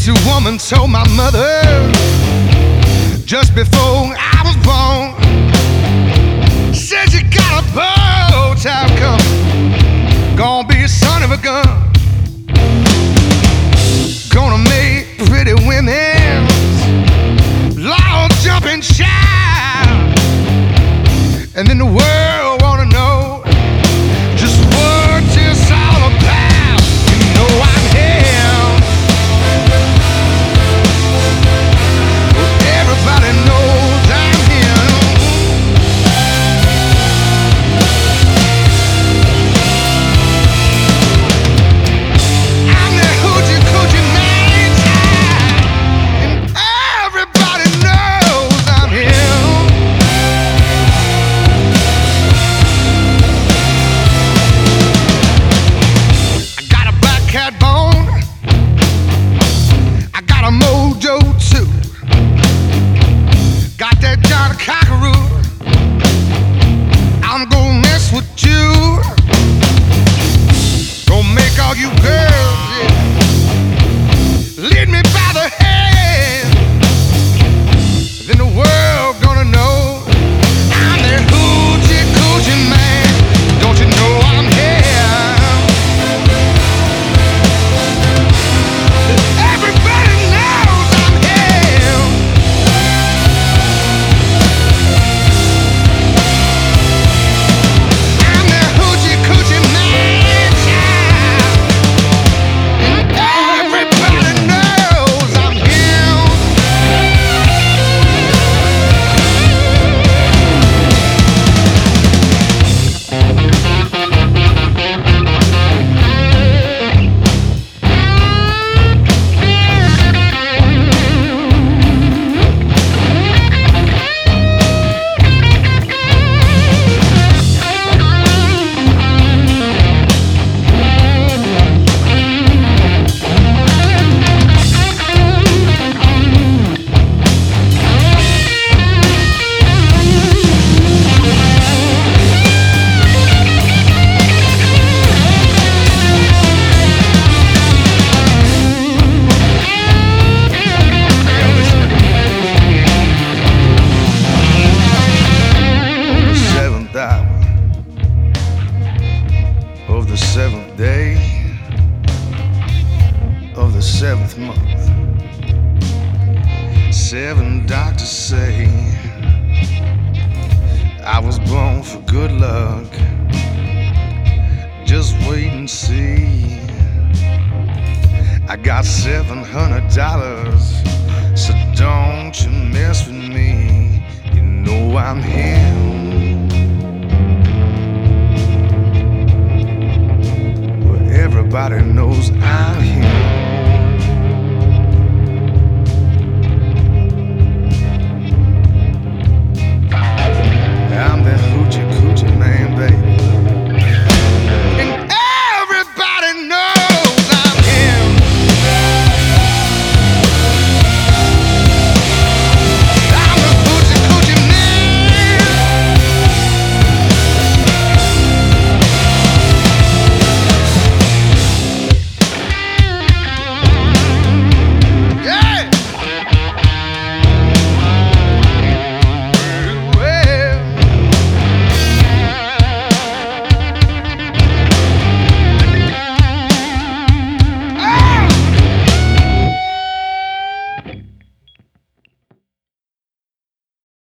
woman told my mother just before I was born, said you got a bow tie coming, gonna be a son of a gun, gonna make pretty women law jumping shout, and then the world wanna know just what this all about. You know I'm here. Everybody knows I'm here. I'm the hoochie coochie man child, and everybody knows I'm here. I got a black cat bone, I got a mojo too. Got that John Cockeroo. I'm gonna mess with you. Gonna make all you girls, yeah, lead me by the hand. Then the world gonna know I'm that hoochie coochie man. Don't you know I'm here? Everybody knows I'm here. I'm the hoochie coochie man child, and everybody knows I'm here. Seventh hour of the seventh day of the seventh month, 7 doctors say I was born for good luck. Just wait and see. I got $700, so don't you mess with me. You know I'm here.